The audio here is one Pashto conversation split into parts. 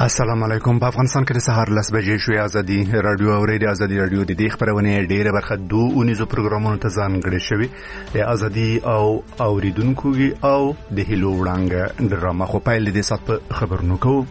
السلام علیکم. په افغانستان کې د سهار 10 بجې شوې. ازادي رادیو او ریډیو ازادي رادیو د دې خبرونه ډېره برخه دوه اونیزو پروګرامونو ته ځانګړې شوې. د ازادي او اوریدونکو او د هلو وړاندې ډرامه خو پیل دې سات په خبرونو کوو.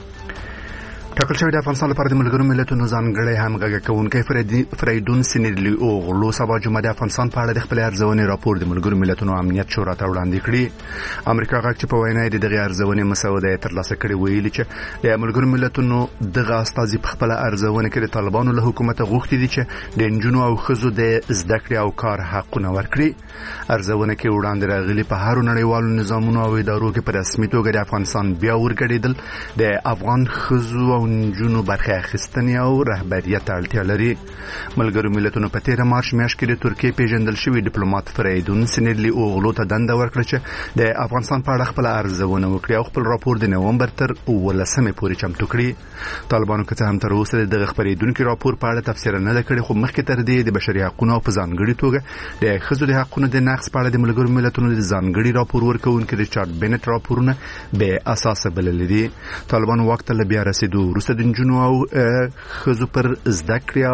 ټاکل شوی د افغانستان لپاره د ملګرو ملتونو ځانګړی همغږي کوونکی فریدون سینیرلی اوغلو سبا جمعه د افغانستان په اړه د خپل ارزونې راپور د ملګرو ملتونو امنیت شورا ته وړاندې کړی. امریکا غږ چې په وینا د دغه ارزونې مسوده ترلاسه کړې ویلي چې د ملګرو ملتونو دغه استازي په خپل ارزونه کې د طالبانو له حکومت غوښتي دي چې د انجونو او ښځو د زده کړې او کار حقونه ورکړي. ارزونه کې وړاندې راغلي په هر نړیوالو نظامونو او ادارو کې په رسمي توګه د افغانستان بیا ورګډېدل د افغان ښځو نجونو برخه اخیستنې او رهبریت اړتیا لري. ملګرو ملتونو په 13 مارچ میاشت کې د ترکیې پیژندل شوی ډیپلوماټ فریدون سینیرلی اوغلو ته دنده ورکړه چې د افغانستان په اړه خپل ارزونه وکړي او خپل راپور د نومبر تر 18 پورې چمتو کړي. طالبانو که څه هم تر اوسه دغه خبرېدونکو راپور په اړه تفسیر نه کړی، خو مخکې تر دې د بشري حقوقو په ځانګړي توګه د ښځو د حقوقو د نقض په اړه د ملګرو ملتونو د ځانګړي راپور ورکوونکي ریچارډ بینټ راپورونه به اساس بلل دي. طالبانو وخت له بیا رسیدو وروسته د جنو او خزو پر زده کړې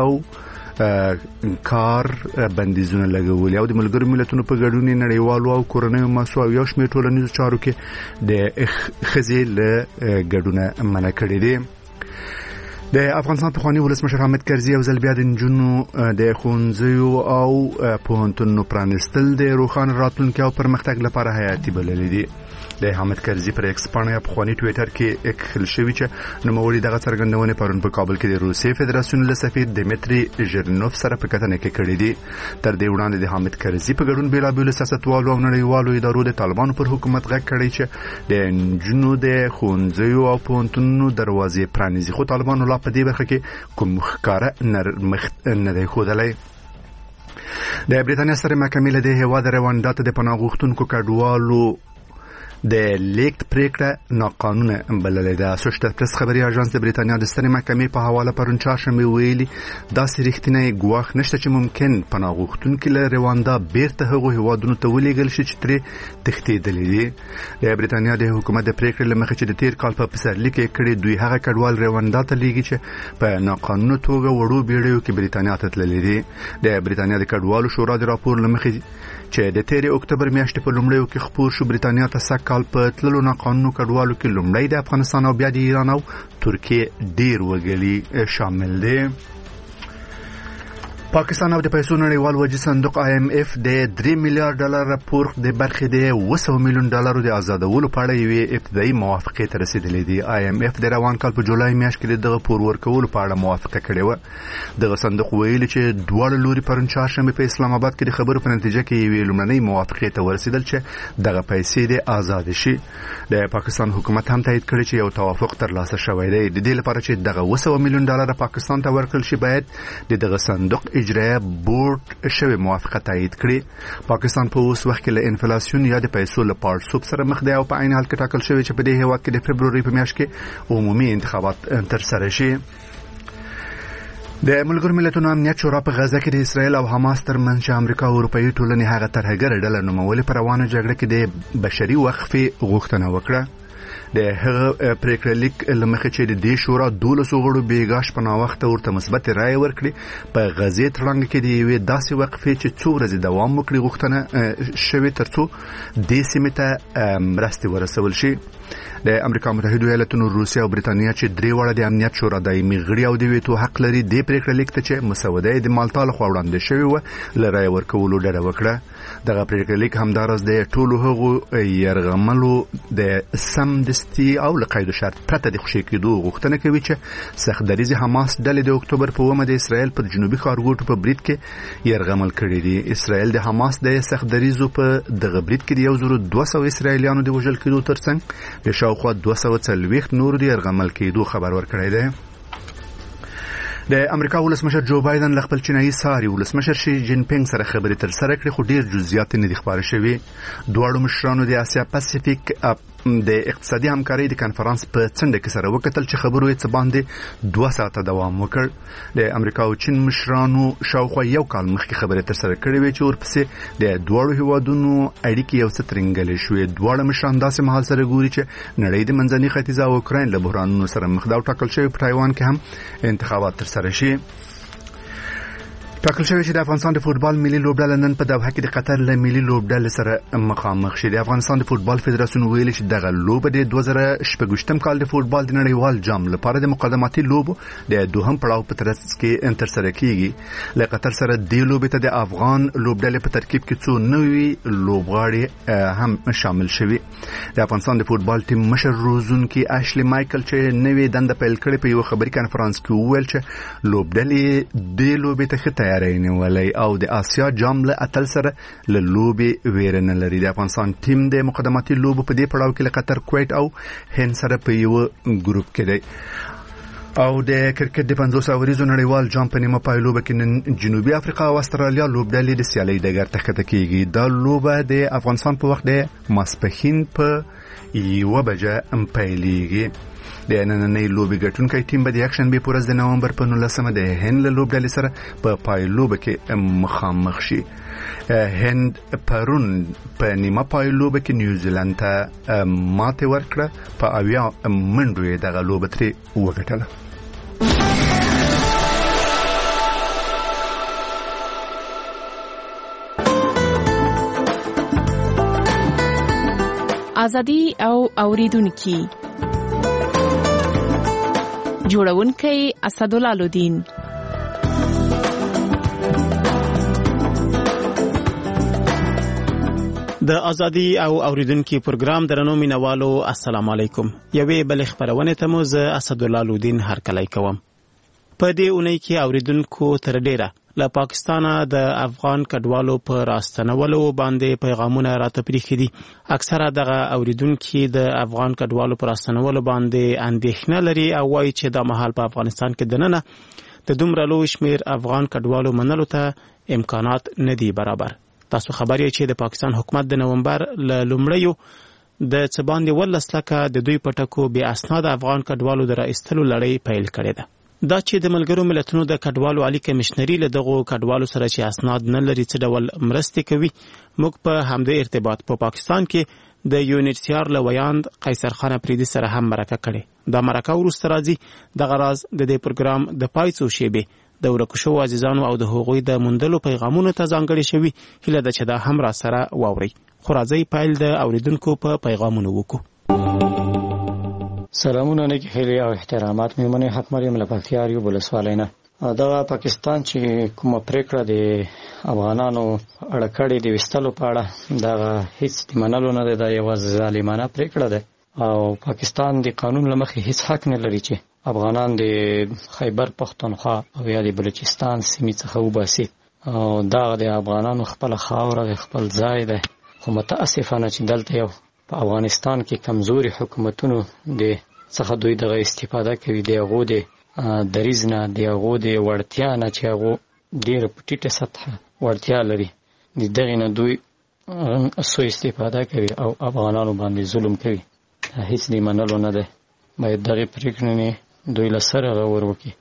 او کار بندیزونه لګولي او د ملګرو ملتونو په ګډون نړیوالو او کورنیو مسو او یو شمېر ټولنیزو چارو کې د خزې له ګډونه منع کړي دي. د افغانستان پخوانی ولسمشر حامد کرزي او ځل بیا د نجونو د ښوونځیو او پوهنتونونو پرانیستل د روښانه راتلونکي او پرمختګ لپاره حیاتي بللي دي. د حامد کرزي پر ایکس پاڼه یا پخوانی ټویټر کې اکخل شوی چې نوموړي دغه څرګندونه پرون په کابل کې د روسیې فدراسیون له سفیر دمیتری ژرنوف سره په کتنه کې کړې دي. تر دې وړاندې د حامد کرزي په ګډون بیلابېلو سیاستوالو او نړیوالو ادارو د طالبانو پر حکومت غږ کړی چې د نجونو د ښوونځیو او پوهنتونونو دروازې پرانیزي، خو طالبانو لا په دې برخه کې کوم ښکاره نرمښت نه دی ښودلی. د برېټانیا سترې محکمې له دې هېواد روانډا ته د پناه غوښتونکو کډوالو د لیکت پریکړه ناقانونه بللې ده. اسوشییټډ پریس خبري اژانس د برېټانیا د سترې محکمې په حواله پرون چهارشنبه ویلي داسې رښتینی ګواښ نشته چې ممکن پناه غوښتونکي له روانډا بیرته هغو هیوادونو ته ولېږل شي چې ترې تښتېدلي دي. د برېټانیا د حکومت د پریکړې له مخې چې د تیر کال په پسرلي کې کړي دوی هغه کډوال روانډا ته لیږي چې په ناقانونه توګه وړو بیړیو کې برېټانیا ته تللي دي. د برېټانیا د کډوالو شورا د راپور له مخې چې د 13 اکتوبر میاشتې په لومړیو کې خپور شو برېټانیا ته سږ کال په تللو ناقانونه کډوالو کې لومړی د افغانستان او بیا د ایران او ترکیې ډیر وګړي شامل دي. پاکستان او د پیسو نړیوال وجې صندوق IMF د $3 میلیارډ راپور د برخې د $100 میلیون د آزادولو په اړه یوې ابتدایي موافقې ته رسیدلې دي. IMF د روان کال په جولای میاشت کې د دغه پور ورکولو په اړه موافقه کړې و. دغه صندوق ویلي چې دواړه لوري پرون چهارشنبه په اسلام آباد کې د خبرو په نتیجه کې یوې لومړنۍ موافقې ته ورسېدل چې دغه پیسې د آزاد شي. د پاکستان حکومت هم تایید کړی چې یو توافق ترلاسه شوی دی. د دې لپاره چې دغه $100 میلیون پاکستان ته ورکړل شي باید د دغه صندوق اجرایه بورډ شوی موافقه تایید کړي. پاکستان په اوس وخت کې له انفلاسیون یا د پیسو له پاړسوب سره مخ دی او په عین حال کې ټاکل شوی چې په دې هېواد کې د فبروري په میاشت کې عمومي انتخابات ترسره شي. د ملګرو ملتونو امنیت شورا په غزه کې د اسرائیل او حماس ترمنځ چې امریکا او اروپایي ټولنې هغه ترهګره ډله نومولې په روانه جګړه کې د بشري وقفې غوښتنه وکړه. د هغه پریکړه لیک لمخې چې د دې شورا 12 غړو بیګاش په ناوخته ورته مثبت رائے ورکړي په غزې تړنګ کې د یوې داسې وقفې چې څو ورځې دوام وکړي غوښتنه شوې ترڅو دې سیمې ته مرستې ورسول شي. د امریکا متحده ایالاتونو، روسیا او برېټانیا چې درې واړه د امنیت شورا دایمي غړي او د ویټو حق لري د پریکړه لیک ته چې مسوده د مالټا لخوا وړاندې شوې و له رائے ورکولو ډډه وکړه. دغه پریکړه لیک همدارس د ټولو هغو یرغملو د سمدستي او له قید شرط پرته د خوشي کېدو غوښتنه کوي چې سختدریز حماس ډلې د اکتوبر په 9 د اسرائیل په جنوبي ښارګوټو په برید کې یرغمل کړي دي. اسرائیل د حماس د سختدریزو په دغه برید کې د 1200 اسرائیلیانو د وژل کېدو ترڅنګ د شاوخوا 240 نور د یرغمل کېدو خبر ورکړی دی. د امریکا ولسمشر جو بایدن له خپل چینایي ساري ولسمشر شي جین پینګ سره خبرې ترسره کړې، خو ډیر جزئیات نه دي خبره شوي. دواړو مشرانو د اسیا پاسفیک د اقتصادي همکارۍ د کانفرنس په څنډه کې سره وکتل چې خبرو یې څه باندې 2 ساعته دوام وکړ. د امریکا او چین مشرانو شاوخوا یو کال مخکې خبرې ترسره کړې وې چې ورپسې د دواړو هیوادونو اړیکې یو څه ترنګلې شوې. دواړه مشران داسې مهال سره ګوري چې نړۍ د منځني ختیځ او اوکراین له بحرانونو سره مخ ده او ټاکل شوی په تایوان کې هم انتخابات ترسره شي. ټاکل شوی چې د افغانستان د فوتبال ملي لوبډله نن په دوحه کې د قطر له ملي لوبډلې سره مخامخ شي. د افغانستان د فوتبال فدراسیون ویلي چې دغه لوبه د 2016 کال د فوتبال د نړیوال جام لپاره د مقدماتي لوبو د دوهم پړاو په ترڅ کې ترسره کیږي. له قطر سره د لوبې ته د افغان لوبډلې په ترکیب کې څو نوي لوبغاړي هم شامل شوي. د افغانستان د فوتبال ټیم مشر روزونکي اشلی مایکل چې نوې دنده پیل کړې په یو خبري کانفرنس کې وویل چې لوبډلې د لوبې ته ولې او د آسیا جام له اتل سره له لوبي ویرنه لري. د افغانستان ټیم د مقدماتي لوبو په دې پړاو کې له قطر، کویت او هند سره په یو ګروپ کې دی. او د کرکټ د 50 اوریزو نړیوال جام په نیمه پایلوبه کې نن جنوبي افریقا او استرالیا لوبډلې د سیالۍ ډګر ته ښکته کیږي. دا لوبه د افغانستان په وخت د ماسپښین په 1 بجه پیلېږي. د نننۍ لوبې ګټونکی ټیم به د یکشنبه په ورځ د نومبر په 19 د هند له لوبډلې سره په پایلوبه کې مخامخ شي. هند پرون په نیمه پایلوبه کې نیوزیلند ته ماته ورکړه، په 80 منډو یې دغه لوبه ترې وګټله. ازادي او اوریدونکو جوړونکی اسدالله الدین. د ازادي او اوریدونکو پروګرام درنو مینوالو السلام علیکم. یوې بل خبرونه ته مو زه اسدالله الدین هرکلی کوم. په دې اونۍ کې اوریدونکو تر ډیره له پاکستانه د افغان کډوالو په راستنولو باندې پیغامونه راته پریښي دي. اکثره دغه اوریدونکو د افغان کډوالو په راستنولو باندې اندېښنه لري او وایي چې د مهال په افغانستان کې دننه د دومره لوی شمیر افغان کډوالو منلو ته امکانات نه دي برابر. تاسو خبر یې چې د پاکستان حکومت د نومبر ل لومړیو د څه باندې 12 لکه د دوی پټکو بې اسناد افغان کډوالو د راایستلو لړۍ پیل کړې ده. دا چې د ملګرو ملتونو د کډوالو عالی کمشنري له دغه کډوالو سره چې اسناد نه لري څه ډول مرستې کوي، موږ په همدې ارتباط په پاکستان کې د یونیسیار لویاند قیصر خان افریدي سره هم مرکه کړې. دا مرکه وروسته راځي د غراز د دې پروګرام د پایڅو شیبه د ورکشو عزیزانو او د هغوی د مندلو پیغامونو ته ځانګړي شوی. هیله ده چې دا هم را سره واوري. خو راځي پیل د اوریدونکو په پیغامونو وکړو. سلامونه نیک هیلې او احترامات میمنه حق مریم لپاره یو بل سوالینه. دا پاکستان چې کومه پریکړه د افغانانو اړکړې د وستلو په اړه دا هیڅ منلو نه ده، یو ظالمانه پریکړه ده او پاکستان د قانون لمخې هیڅ حق نه لري چې افغانان د خیبر پختونخوا او یا د بلوچستان سیمې څخه وباسي. او دا د افغانانو خپل خاوره خپل ځای ده. خو متاسفانه چې دلته یو په افغانستان کې کمزوري حکومتونو د څخه دوی دغه استفاده کوي. د هغو د دریځ نه، د هغو د وړتیا نه چې هغو ډېره په ټیټه سطحه وړتیا لري، د دغې نه دوی سوء استفاده کوي او افغانانو باندې ظلم کوي. هیڅ د منلو نه ده. باید دغې پرېکړې دوی له سره غور وکړي.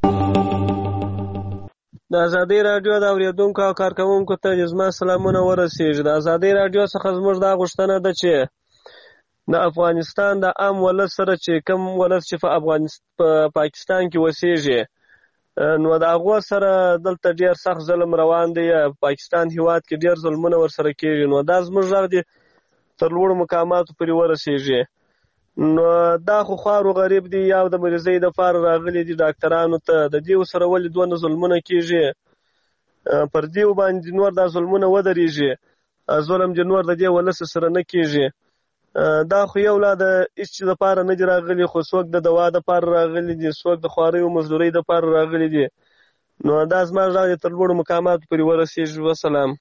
د ازادي راډیو د اورېدونکو او کارکوونکو ته زما سلامونه ورسېږي. د ازادي راډیو څخه زموږ دا غوښتنه ده چې د افغانستان د عام ولس سره چې کوم ولس چې په پاکستان کې اوسېږي، نو د هغو سره دلته ډېر سخت ظلم روان دی. پاکستان هېواد کې ډېر ظلمونه ورسره کېږي. نو دا زموږ غږ دی تر لوړو مقاماتو پورې ورسېږي. نو دا خو خوار و غریب دی، یا د مریضۍ دپاره راغلي دي ډاکټرانو ته. د دې سره ولې دونه ظلمونه کېږي؟ پر دې باندې نور دا ظلمونه ودرېږي، ظلم دې نور د دې ولس سره نه کېږي. دا خو یو لا د هیڅ چیز دپاره نه دي راغلي، خو څوک د دوا دپاره راغلي دي، څوک د خوارۍ او مزدورۍ دپاره راغلي دي. نو دا زما غږ دی تر لوړو مقاماتو پورې ورسېږي. وسلام.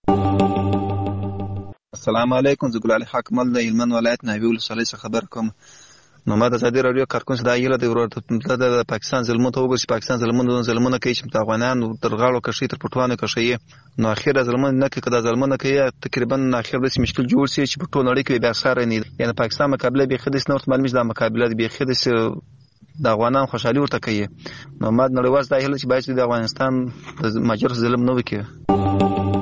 السلام علیکم. زه ګلالي حاکمل د هلمند ولایت ناوې ولسوالۍ څخه خبر کوم. نو ما د ازادي راډیو کارکون څخه دا یله د ورته د پاکستان ظلمونو ته وګورئ چې پاکستان ظلمونه کوي چې افغانان تر غاړو کشي تر پټوانو کشي نو اخر ظلمونه نه کوي کدا ظلمونه کوي تقریبا اخر د مشکل جوړ شي چې په ټول نړۍ کې بیا سره نه یعنی پاکستان مقابله به خدای نور معلومه ده مقابله به خدای د افغانان خوشحالي ورته کوي نو ما نړیوال دا هله چې باید د افغانستان د ماجر ظلم نه وکړي.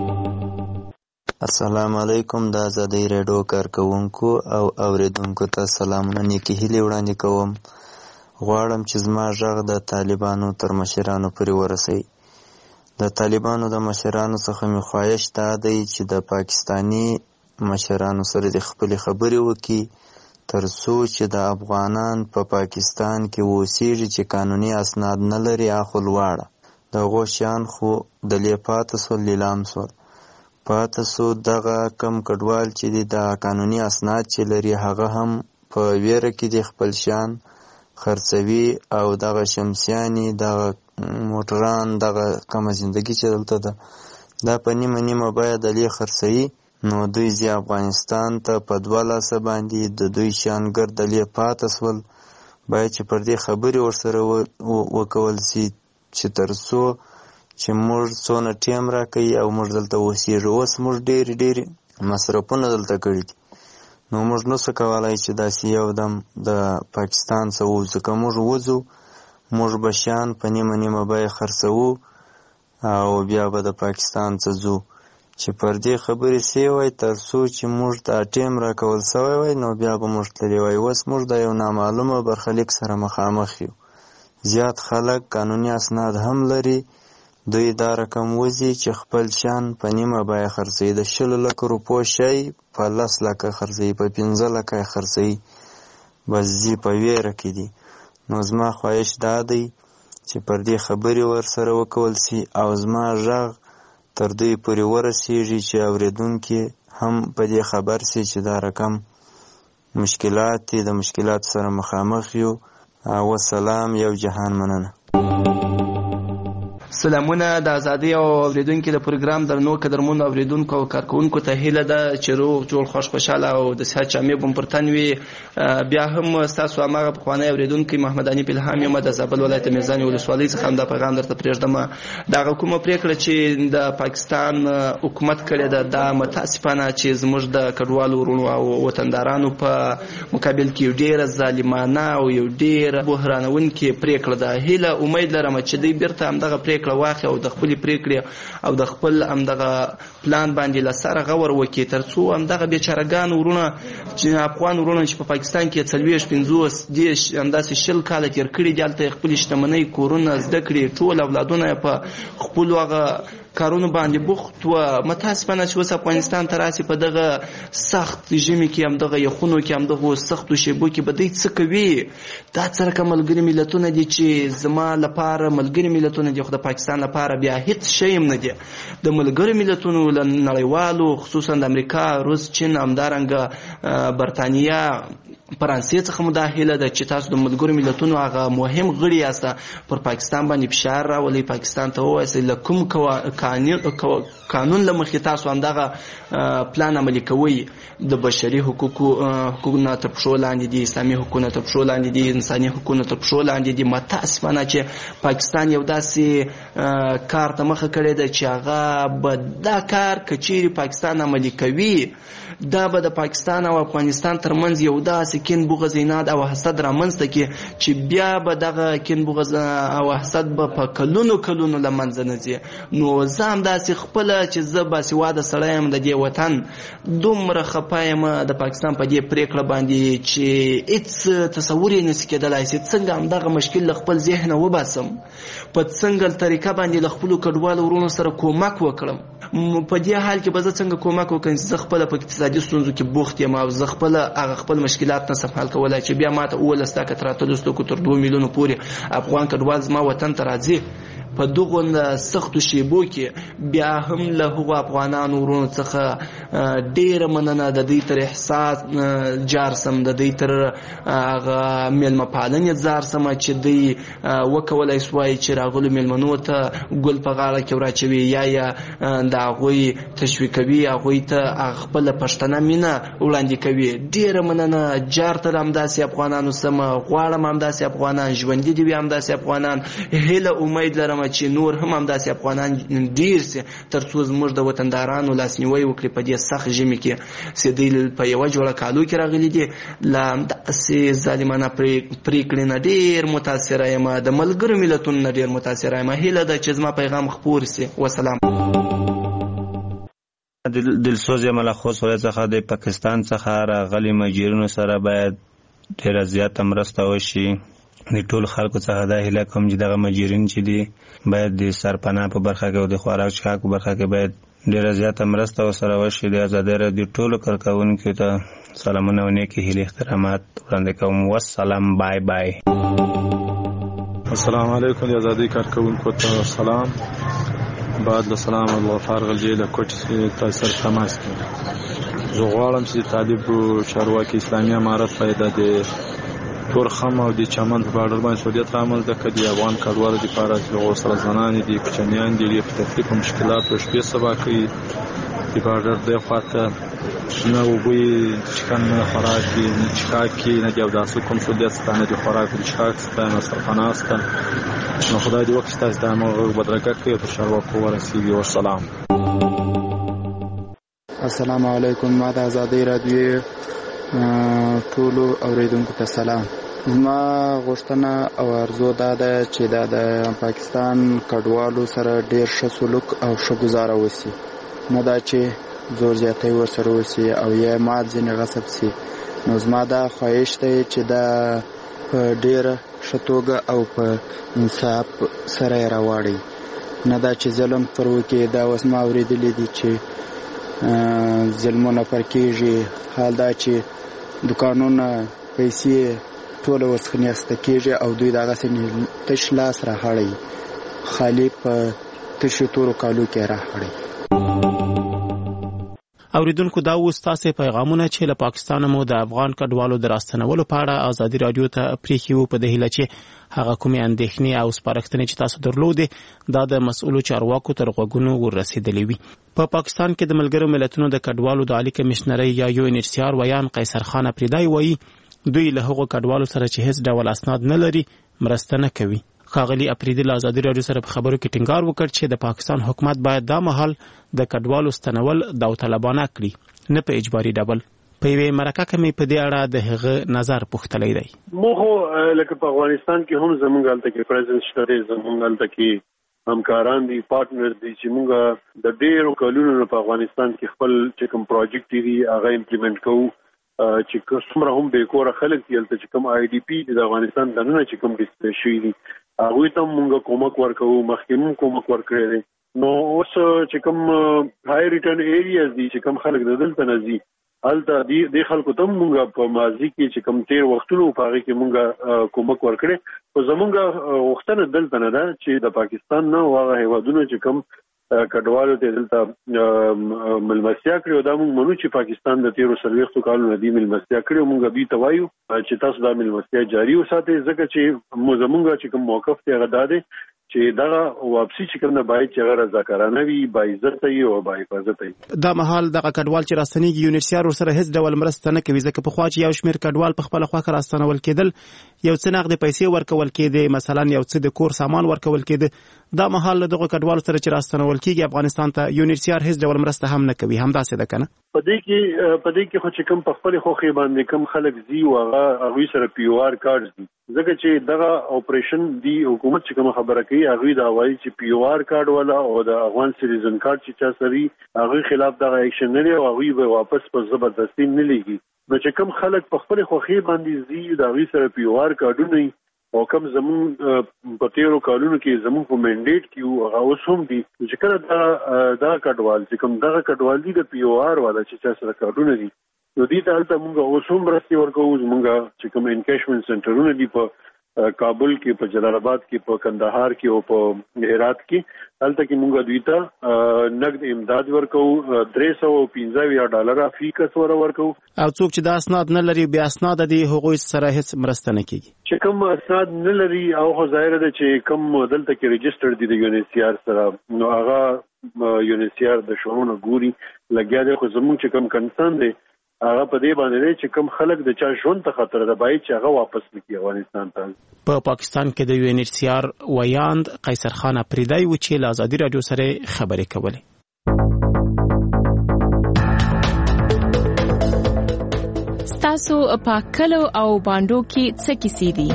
السلام علیکم د ازادي راډیو کارکونکو او اوریدونکو ته سلامونه نیکی هیلې وړاندې کوم. غواړم چې زما غږ د طالبانو تر مشرانو پورې ورسوي. د طالبانو د مشرانو څخه مې خواهش دا دی چې د پاکستانی مشرانو سره د خپلې خبرې وکړي تر څو چې د افغانان په پاکستان کې اوسېږي چې قانوني اسناد نه لري اخو لواړه دغو شیان خو دلې پاته سول لیلام سول پاته سو دغه کم کډوال چې د قانوني اسناد چې لري هغه هم په ویره کې د خپل شان خرڅوي او دغه شمسیانی دغه موټران دغه کم زندگی چې دلته ده دا په نیمه باید دلې خرڅوي نو دوی زی افغانستان ته په 2 لاسه باندې د دوی شانګر دلې پاته سول باید چې پر دې خبرې ورسره وکول سي چې تر څو چې موږ څونه ټیم راکوي او موږ دلته اوسېږو. اوس موږ ډېر مصرفونه دلته کړي دي نو موږ نسو کولی چې داسې یو دم د پاکستان څخه ووځو. که موږ وځو موږ به شیان په نیمه بیه خرڅوو او بیا به د پاکستان څخه ځو چې پر دې خبرې سوی وای تر څو چې موږ ته ټیم راکول سوی وای نو بیا به موږ تللی وای. اوس موږ د یو نامعلومه برخلیک سره مخامخ یو. زیات خلک قانوني اسناد هم لري دوی دا رقم وځي چې خپل شان په نیمه بیه خرڅوي. د 20 لک روپو شی په 10 لکه خرڅوي په 15 لکه خرڅوي بس زی په ویره کې دي. نو زما خواهش دا دی چې پر دې خبرې ورسره وکول سي او زما غږ تر دوی پورې ورسیږي چې اوریدونکي هم په دې خبر سي چې دا رقم مشکلات دي د مشکلات سره مخامخ یو. والسلام یو جهان مننه. سلامونه د ازادي او اوریدونکو د پروګرام درنو قدرمن اوریدونکو او کارکونکو ته هیله ده چې روغ جوړ خوشاله او د صحت جامع بمپرتن وي. بیا هم تاسو هغه پخوانی اوریدونکو محمد انیب الهام یم د زابل ولایت میرزانی ولسوالۍ څخه د پیغام درته پرېږدم. دا کومه پریکړه چې د پاکستان حکومت کړې ده دا متاسفانه چې زموږ د کډوالو ورونو او وطندارانو په مقابل کې ډیره ظالمانه او یو ډیره بحرانونکې پریکړه ده. هیله امید لرم چې دوی بیرته همدغه پریکړه واخلي او د خپل پریکړې او د خپل همدغه پلان باندې لسره غور وکړي تر څو همدغه بیچارهګان ورونه چې افغان ورونه چې په پاکستان کې 40-50 همداسې 20 کاله تیر کړي دي هلته خپل شتمنۍ کورونه زده کړي ټول اولادونه په خپل هغه کارونه باندې بوخت و. متاسفانه چې اوس افغانستان ته راسي په دغه سخت ژمي کې همدغه یخونو کې همدغه سختو شیبو کې به دوی څه کوي. دا څرګه ملګري ملتونه دي چې زما لپاره ملګري ملتونه دي خو د پاکستان لپاره بیا هیڅ شی هم نه دي. د ملګري ملتونو نړیوالو خصوصا د امریکا روس چین همدارنګه برتانیا فرانسې څخه مداخله ده چې تاسو د ملګرو ملتونو هغه مهم غړي یاست پر پاکستان باندې فشار راولي پاکستان ته وایي لکم قانون لمخې تاسو همدغه پلان عملي کوي. د بشري حقوقونه تر پښو لاندې دي اسلامي حقوقونه تر پښو لاندې دي انساني حقوقونه تر پښو لاندې دي. متاسفانه چې پاکستان یو داسې کار ته مخه کړی ده چې هغه به دا کار کچېرې پاکستان عملي کوي دا به د پاکستان او افغانستان ترمنځ یو داسې کین بغض عناد او حسد رامنځته کړي چې بیا به دغه کین بغض او حسد به په کلونو له منځه نه ځي. نو زه همداسې خپله چې زه باسواده سړی یم د دې وطن دومره خفه یم د پاکستان په دې پرېکړه باندې چې هېڅ تصور یې نشي کېدلی چې څنګه همدغه مشکل له خپل ذهنه وباسم په څنګه طریقه باندې له خپلو کډوالو ورونو سره کومک وکړم. په دې حال کې به زه څنګه کومک وکړم چې زه خپله په اقتصادي ستونزو کې بوخت یم او زه خپل مشکلات نسم حل کولی چې بیا ماته 18 تر 2 میلیونو پورې افغان کډوال زما وطن ته راځي. په دغه سختو شیبو کې بیا هم له هغو افغانانو ورونو څخه ډېره مننه د دوی تر احساس جار سم، د دوی تر هغه میلمه پالنې ځار سم چې دوی وکولی سوای چې راغلو میلمنو ته ګل په غاړه کې وراچوي یا د هغوی تشویقوي، هغوی ته خپله پښتنه مینه وړاندې کوي. ډېره مننه. جار تر همداسې افغانانو سم، غواړم همداسې افغانان ژوندي دي وي، همداسې افغانان. هیله امید لرم چې نور هم همداسې افغانان ډېر سي تر څو زموږ د وطندارانو لاسنیوی وکړي په دې سخت ژمي کې چې دوی په یوه جوړه کالو کې راغلي دي. له همداسې ظالمانه پرېکړې نه ډېر متاثره یم، د ملګرو ملتونو نه ډېر متاثره یم. هیله ده چې زما پیغام خپور سي. وسلام. دلسوز یم له خوست ولایت څخه د پاکستان څخه راغلي مهاجرینو سره باید ډېره زیاته مرسته وشي. د ټولو خلکو څخه دا هیله کوم چې دغه مهاجرین چې دي باید د سرپناه په برخه کې او د خوراک څښاک په برخه کې باید ډېره زیاته مرسته ورسره وشي. د ازادۍ راډیو ټولو کارکوونکو ته سلامونه او نیکې هیلې احترامات وړاندې کوم. والسلام. بای بای. السلام علیکم. د ازادۍ کارکوونکو ته سلام. بعد له سلام الله فارغ الجیل کوټ تاسو سره تماس کوم. زه غواړم چې طالب چارواکي اسلامي امارت باید د تورخم او د چمن په بارډر باندې سہولیت رامنځته کړي. د افغان کډوالو لپاره چې سره زنانې دي، کوچنیان دي، په تکلیف او مشکلاتو شپې سبا کوي. د بارډر د خواته نه وبوي چکن نه خوراک نه چکاکي نه د اوداسو کوم سہولیت ستانه د خوراک او چکاک ستانه سرپناه ستانه. نو خدای دې وکړي تاسو د موږ بدرګه کوي په چارواکو ورسیږي. والسلام. السلام علیکم. ما د ازادۍ راډیو ټولو اوریدونکو ته سلام. زما غوښتنه او ارزو دا ده چې د پاکستان کډوالو سره ډیر ښه سلوک او ښه ګزاره وسی، نه دا چې زور زیاتی ورسره وسی او یا مال ځینې غصب سی. نو زما دا خواهش دی چې دا په ډیره ښه توګه او په انصاف سره یې راواړي، نه دا چې ظلم پر وکړي. دا اوس ما اورېدلي دي چې ظلمونه پر کېږي. حال دا چې دوکانونه پیسې ټوله ورڅخه نیسته کېږي او دوی دغسې تش لاس راهړی، خالي په تشو تورو کالو کې راهړی. اوریدونکو دا و ستاسو پیغامونه چې له پاکستان مو د افغان کډوالو د راستنولو په اړه ازادي رادیو ته پریښي وو په دهیله چې هغه کومې اندېښنې او سپارښتنې چې تاسو درلودې دا د مسؤلو چارواکو تر غوږونو ورسېدلې وي. په پاکستان کې د ملګرو ملتونو د کډوالو د عالی کمشنرۍ یا UNHCR ویان قیصر خان افریدی وایي دوی له هغو کډوالو سره چې هیڅ ډول اسناد نه لري مرسته نه کوي. ښاغلي افریدي له ازادي رادیو سره په خبرو کې ټینګار وکړ چې د پاکستان حکومت باید دا مهال د کډوالو ستنول داوطلبانه کړي، نه په اجباري ډول. په یوې مرکه کې مې په دې اړه د هغه نظر پوښتلی دی. موږ لکه په افغانستان کې هم زموږ هلته کې پریزنس شته، زموږ هلته کې همکاران دي، پارټنر دي چې موږ د ډېرو کلونو په افغانستان کې خپل چې کوم پروجیکټ دي هغه امپلیمنٹ کوو. چې څومره هم بې کوره خلک دي هلته چې کوم IDP د افغانستان دننه چې کوم ډسپلیس شوي دي هغوی ته موږ کومک ورکوو، مخکې هم کومک ورکړی دی. نو اوس چې کوم هائی ریټرن ایریاز دي چې کوم خلک د دلته نه ځي هلته دې خلکو ته موږ په ماضي کې چې کوم تیر وختونو په هغې کې موږ کومک ورکړی. خو زموږ غوښتنه دلته نه ده چې د پاکستان نه هغه هیوادونه چې کوم کډوالو ته دلته ملمستیا کړي او دا موږ منو چې پاکستان د تیرو 40 کالونو نه دی ملمستیا کړي او موږ به ته وایو چې تاسو دا ملمستیا جاری وساتئ، ځکه چې زموږ چې کوم موقف دی هغه دا دی چې دا واپسی چې کوم نه باید چې هغه رضاکارانه وي، با عزت وي او با حفاظت وي. دا مهال دغه کډوال چې راستنیږي UNHCR ورسره هیڅ ډول مرسته نه کوي، ځکه پخوا چې یو شمېر کډوال په خپله خوا راستنول کېدل یو څه نغدې پیسې ورکول کېدې، مثلا یو څه د کور سامان ورکول کېده. دا مهال له دغه کډوالو سره چې راستنول کېږي افغانستان ته UNHCR هیڅ ډول مرسته هم نه کوي. همداسې ده که نه؟ په دې کې خو چې کوم په خپلې خوښې باندې کوم خلک ځي او هغوی سره POR کارډ دي، ځکه چې دغه اپریشن دی حکومت چې کوم خبره کوي هغوی دا وایي چې POR کارډ والا او د افغان سیټیزن کارډ چې چا سره هغوی خلاف دغه ایکشن نه لري او هغوی به واپس په زبردستي نه لېږي. نو چې کوم خلک په خپلې خوښې باندې ځي د هغوی سره POR کارډونه او کوم زمون په تیرو کالونو کې زمون په منډیټ کې هغه اوس هم دي چې کله دا کډوال چې کوم دغه کډوال دي د POR والا چې چا سره کارډونه دي نو دې ته هلته موږ اوس هم مرستې ورکوو. زموږ چې کوم انکیشمنټ سنټرونه دي په کابل کې په جلال آباد کې په کندهار کې او په هرات کې هلته کې موږ دوی ته نقد امداد ورکو $315 فی کس ورکو. او څوک چې د اسناد نه لري بیا اسناد دي هغوی سره هیڅ مرسته نه کیږي. چې کوم اسناد نه لري او ظاهر ده چې کوم دلته کې ريجستر دي د UNHCR سره نو هغه UNHCR د شورونه ګوري لګیا دي خو زموږ چې کوم کنسرن دي هغه په دې باندې چې کوم خلک د چا ژوند ته خطر ده باید چې هغه واپس نکړي افغانستان ته. په پاکستان کې د UNHCR ویاند قیصر خان افریدی و چې له ازادي رادیو سره خبرې کولې. تاسو په کلو او باندو کې څه کیسې دي؟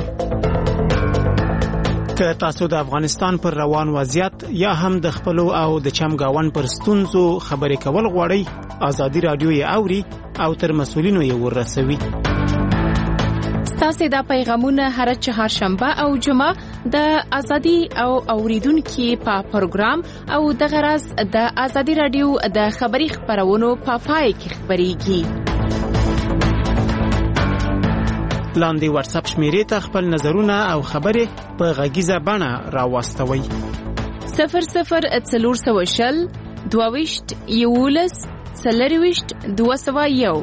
که تاسو د افغانستان پر روان وضعیت یا هم د خپلو او د چمګاون پر ستونزو خبرې کول غواړئ ازادي رادیو یې اوري او تر مسؤلینو یې ورسوي. تاسو دا پیغامونه هر چهارشنبه او جمعه د ازادي او اوریدونکو په پروګرام او د غرض د ازادي رادیو د خبري خبرونو په پای کې خبريږي. لاندې واتس اپ شمیرې ته خپل نظرونه او خبرې په غږیزه بڼه راوستوي. 0040 22 11 201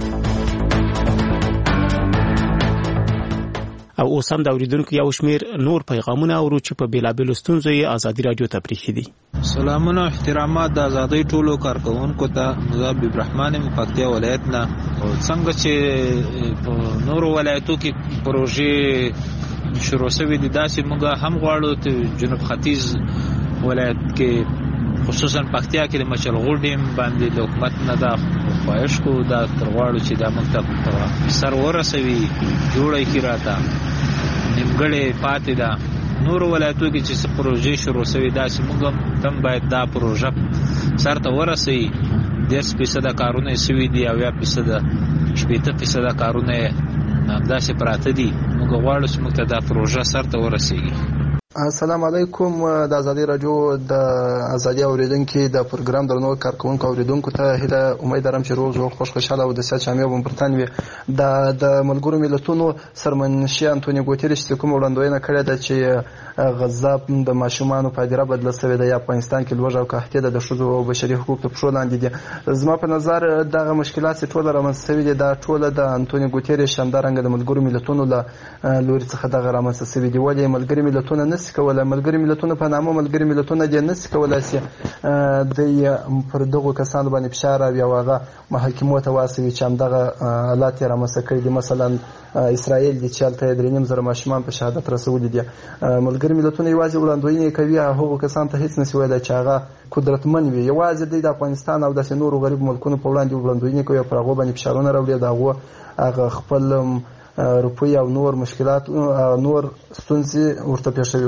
او اوس هم د اوریدونکو یو شمیر نور پیغامونه او چې په بیلابېلو ستونزو یې ازادي رادیو ته پریښي دي. سلامونه احترامات د ازادۍ ټولو کارکونکو ته. مزاب ابراهیم پکتیا ولایت نه څنګه چې په نورو ولایتو کې پروژې شروع شوې دي داسې موږ هم غواړو ته جنوب ختیځ ولایت کې خصوصا پکتیا کې د مچلغو ډیم باندې د حکومت نه دا خواهش کو دا ترغواړو چې دا مکتب سر ورسوي جوړه کی راته نیمګړې پاتې ده. نور ولایتو کې چې پروژې شروع شوې داسې موږ هم باید دا پروژه سرته ورسوي. 10% کارونه شوي دي او 80% کارونه همداسې پراته دي. موږ غواړو چې موږ ته دا پروژه سرته ورسیږي. السلام علیکم. د ازادي رادیو د ازادي اوریدونکو د پروګرام درنو کارکونکو اوریدونکو ته هله امید لرم چې روغ جوړ خوشاله او د سیاست شامل برتان وي. د ملګرو ملتونو سرمنشي انټونیو ګوتریش کوم وړاندوینه کړې ده چې غزا د ماشومانو په اړه بدله شوې ده. افغانستان کې لوږه او قحطي د ښځو او بشري حقوقو په شو لاندې دي. زما په نظر دغه مشکلات ټول رامنځته شوي دي. دا ټول د انټونیو ګوتریش همدارنګه د ملګرو ملتونو له لوري څخه دغه رامنځته شوي دي. ولې ملګري ملتونه نسي کولای ملګري ملتونه په نامه ملګري ملتونه دي نسي کولای چې د پر دغه کسانو باندې فشار او هغه محاکمو ته واسوي چې همدغه حالات رامنځته کړي دي. مثلا اسرائیل د چالتې درنیم زره ماشومان په شهادت رسولي دي. ملګري ملتونه یوازې وړاندوینه کوي هغه کسان ته هیڅ نشي ویلای چې هغه قدرتمن وي. یوازې د افغانستان او د نورو غریب ملکونو په وړاندې وړاندوینه کوي پر هغه باندې فشارونه راوړي هغه خپل روپی او نور مشکلات نور ستونزې ورته پیښوي.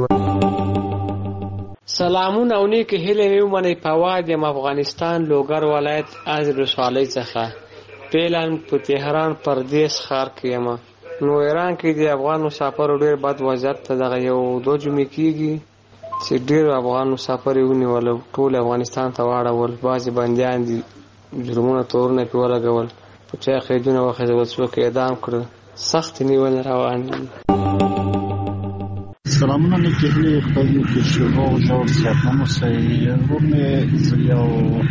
سلامونه او نیک هیله ومني په وادي افغانستان لوګر ولایت از رسوالۍ څخه پیلان په تهران پردیس ښار کې یم. نو ایران کې د افغان مسافرو ډېر بد وضعیت ته دغه یو دو جمعې کېږي چې ډېر افغان مسافر یې ونیول ټول افغانستان ته واړول. بعضې بندیان دي جرمونه تورونه پې ولګول په چا قیدونه وخېځول څوک اعدام کړه. سخت نیول روان دي. سلامونه نیکهیلې خپل کې شروع جوړ صحتمن اوسئ. رومې زه یو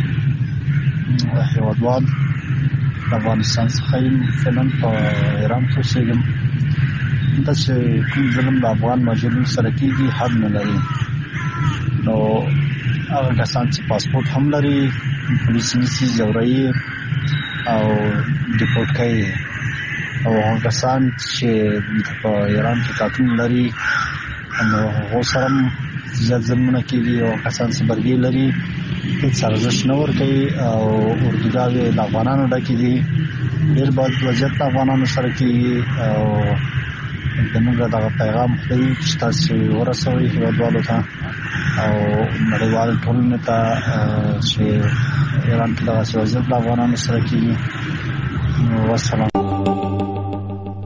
هېوادوال افغانستان څخه یم. فعلا په ایران کې اوسېږم. دا چې کوم ظلم د افغان مهاجرینو سره کېږي حد نه لري. نو هغه کسان چې پاسپورټ هم لري پولیس نیسي ځوروي او ډیپورټ کوي او هغه کسان چې په ایران کې کارتون لري نو هغه سره زیات ظلمونه کېږي او کسان چې برګې لري هېڅ ارزښت نه ورکوي او اردوګاوې د افغانانو ډکې دي. ډېر بد وضعیت د افغانانو سره کېږي او زموږ دغه پیغام خپل چې تاسو ورسوئ هېوادوالو ته او نړیوالو ټولنې ته چې ایران کې دغسې وضعیت د افغانانو سره کېږي. والسلام.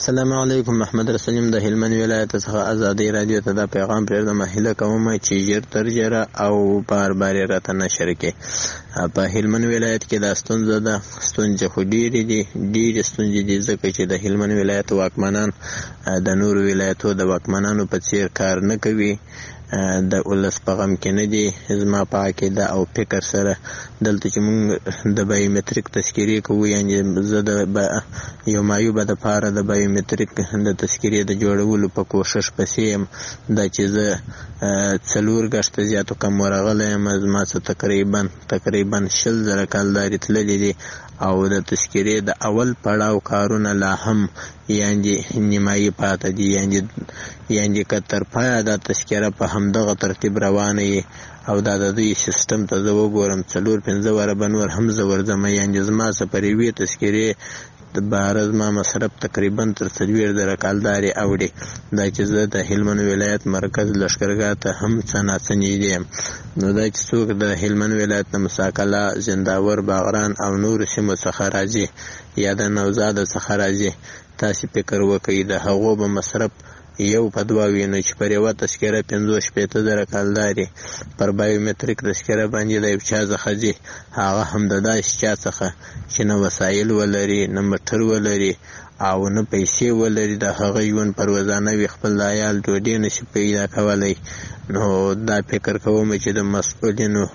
السلام علیکم. محمد رسول یم د هلمند ولایت څخه ازادي رادیو ته دا پیغام پرېږدم. هیله کوم چې ژر تر ژره او بار بار یې راته نشر کړي. په هلمند ولایت کې دا ستونزه ده، ستونزې خو ډېرې ستونزې دي، ځکه چې د هلمند ولایت واکمنان د نورو ولایتو د واکمنانو په څیر کار نه کوي، د ولس په غم کې نه دي. زما په عقیده او فکر سره دلته چې موږ د بایومتریک تذکیرې کوو، یعنې زه د یو معیوبه دپاره د بایومتریک د تذکیرې د جوړولو په کوشش پسې یم. دا چې زه 4 ګشته زیاتو کم ورغلی یم، زما څه تقریبا 20,000 کالدارې تللي دي او د تذکیرې د اول پړاو کارونه لا هم یعنې نیمایي پاته دي، یعنې که تر پایه دا تذکیره په همدغه ترتیب روانه وي او دا د دوی سیستم ته زه وګورم 4-5 واره به نور هم زه ورځم، یعنې زما څه پر یوې تذکیرې د بهره زما مصرف تقریبا تر 40,000 کالدارې اوړي. دا چې زه د هلمند ولایت مرکز لښکرګاه ته هم څه ناڅه نږدې یم. نو دا چې څوک د هلمند ولایت د مساکله، زنداور، باغران او نورو سیمو څخه راځي یا د نوزاده څخه راځي، تاسې فکر وکړئ د هغو به مصرف یو په 2 وي، نو چې پر یوه تذکیره 50-60,000 کالدارې پر بایومتریک تذکیره باندې د یو چا څخه ځي، هغه هم د داسې چا څخه چې نه وسایل ولري، نه موټر ولري او نه پیسې ولري، د هغه ژوند پر روزانه وي، خپل د عیال ډوډۍ نشي پیدا کولی. نو دا فکر کوم چې د مسؤلینو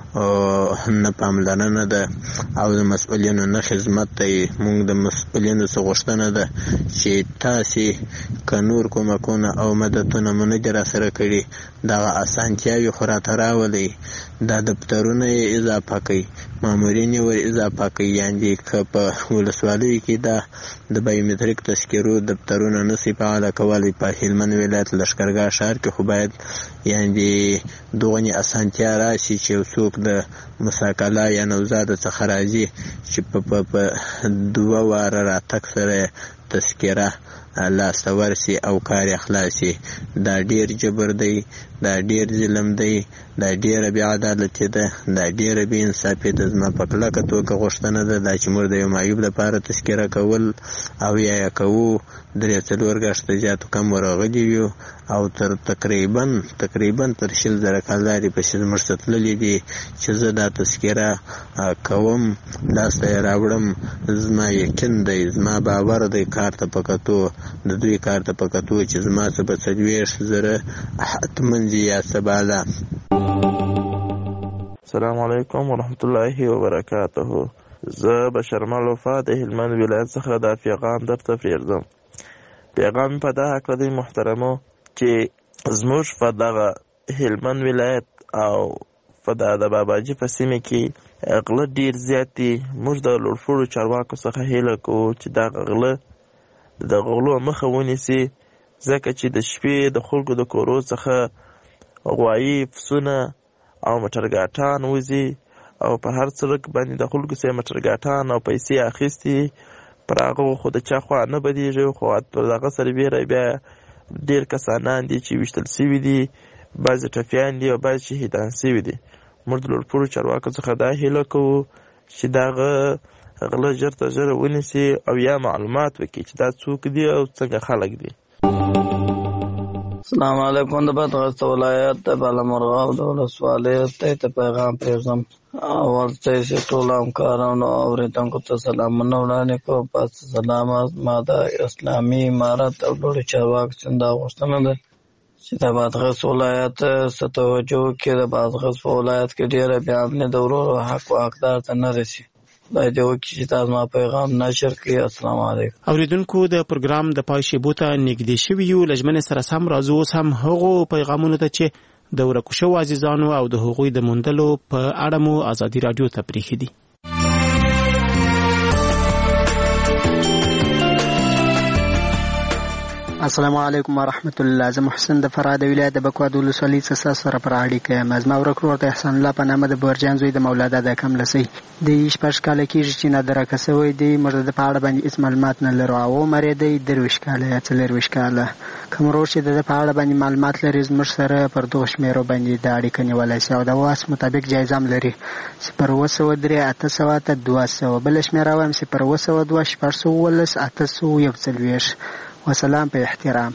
نه پاملرنه ده او د مسؤلینو نه خدمت دی. موږ د مسؤلینو څخه غوښتنه ده چې تاسې که نور کومکونه او مددونه مو نه دي راسره کړي، دغه اسانتیاوې خو راته راولئ. دا دفترونه یې اضافه کړئ، مامورین یې ور اضافه کړئ. یعنې که په ولسوالیو کې دا د بایومتریک تذکیرو دفترونه نشي فعاله کولی، په هلمند ولایت لښکرګاه ښار کې خو باید یعنې دغنې اسانتیا راشي چې یو څوک د مساکله یا نوزاده څخه راځي چې په 2 واره راتګ سره تذکیره لاسته ورسي او کار یې خلاصي. دا ډېر جبر دی، دا ډېر ظلم دی، دا ډېره بې عدالتي ده، دا ډېره بې انصافي ده. زما په کلکه توګه غوښتنه ده دا چې موږ د یو معیوب لپاره تذکیره کول او یا یې کوو 3-4 ګشته زیاتو کم ورغلي وي او تر تقریبا تر 20,000 کالدارې پسې زموږ څه تللي دي چې زه دا تذکیره کوم، لاسته یې راوړم. زما یقین دی، زما باور دی، کار ته په کتو د دوی کار ته په کتو چې زما څه به 40,000 حتمن ځي یا څه بالا. السلام علیکم ورحمت الله وبرکاته. زه بشرمل وفا د هلمند ولایت څخه دا پیغام درته پرېږدم. پیغام په دا هکله دی محترمو چې زموږ په دغه هلمند ولایت او په د باباجي په سیمه کې غله ډېر زیات دي. موږ د لوړپوړو چارواکو څخه هیله کوو چې دغه غله د غلو مخه ونیسي، ځکه چې د شپې د خلکو د کورو څخه غوایي، پسونه او موټرګاټان وځي او په هر سړک باندې د خلکو څخه موټرګاټان او پیسې اخیستي. پر هغه خو د چا خوا نه بدېږي، خو پر دغه سربیره بیا ډېر کسانان دي چې ویشتل سوي دي، بعضې ټپیان دي او بعضې شهیدان سوي دي. موږ د لوړپوړو چارواکو څخه دا هیله کوو چې دغه غله ژر تر ژره ونیسي او یا معلومات وکړي چې دا څوک دي او څنګه خلک دي. السلام علیکم. د بدغست ولایت د بالامرغاب د ولسوالۍ ته پیغام پرېږدم. اول ته ټول همکارانو او اورېدونکو ته سلامونه وړاندې کوم. پس سلام، ما د اسلامي امارت او لوړو چارواکو څخه دا غوښتنه ده چې د بادغیس ولایت څه توجه وکړي. د بادغیس په ولایت کې ډېره بې امني د ورورو حق و حقدار ته نه رسي. خدای دې وکړي چې تاسو ما پیغام نشر کړي. السلام علیکم. اوریدونکو د پروګرام د پای شیبو ته نږدې شوي یو. له ژمنې سره سم راځو اوس هم هغو پیغامونو ته چې د ورکو شوو عزیزانو او د هغوی د موندلو په اړه مو ازادي راډیو ته پرېښي دي. السلام علیکم ورحمت الله. زه محسن د فراه د ولایت د بکواد ولسوالۍ څخه سره پر اړیکه یم. زما ورک ورور د احسان الله په نامه د بورجان زوی د مولادا د کم لسی د 16 کال کېږي چې نادره کسوي دی مرده په اړه باندې هیڅ معلومات نه لرو او عمر یې دی 23 کال یا 24 کال. کوم ورور چې د په اړه باندې معلومات لري زموږ سره پر دغه شمیرو باندې د اړیکه نیولای شي او د واس مطابق جایزه هم لري 0 800 200 بل شمیره وایم 0 412 800 وسلام په احترام.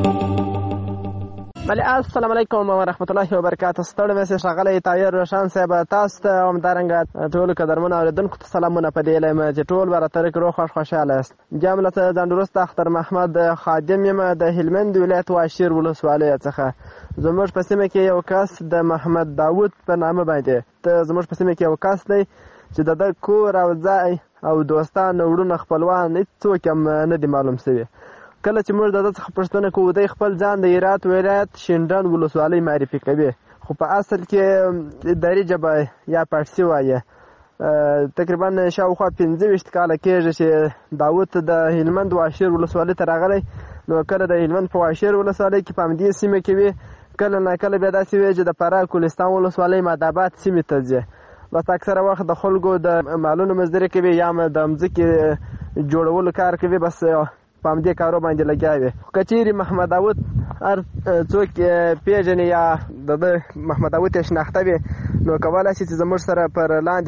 بله السلام علیکم و رحمت الله و برکاته. ستړی مې ښاغلی طاهر روشن صاحب تاسو ته همدارنګه ټولو قدرمنو اورېدونکو ته سلامونه په دې لایم چې ټول به راته روغ خوښ خوشحاله یاست. جام له ځان وروسته اختر محمد خادم یم د هلمند ولایت واشیر ولسوالۍ څخه. زموږ په سیمه کې یو کس د محمد داود په نامه باندې ته زموږ په سیمه کې یو کس دی چې د کور او ځای او دوستان وروڼه خپلوان هېڅوک هم نه دي معلوم شوي. کله چې موږ د ده څخه پوښتنه کوو دی خپل ځان د هرات ولایت شینډنډ ولسوالۍ معرفي کوي خو په اصل کې دري ژبه یا پارسي وایي. تقریبا شاوخوا 25 کاله کېږي چې داود د هلمند واشیر ولسوالۍ ته راغلی. نو کله د هلمند په واشیر ولسوالۍ کې په همدې سیمه کې وي کله نه کله بیا داسې وي چې د فراه کولستان ولسوالۍ ماداباد سیمې ته ځي. بس اکثره وخت د خلکو د مالونو مزدوري کوي یا د مځکې جوړولو کار کوي. بس په همدې کارو باندې لګیا وي. که چیرې محمد داود هر څوک پیژني یا د محمد داود یې شناخته وي نو کولی شي چې زموږ سره پر لاندې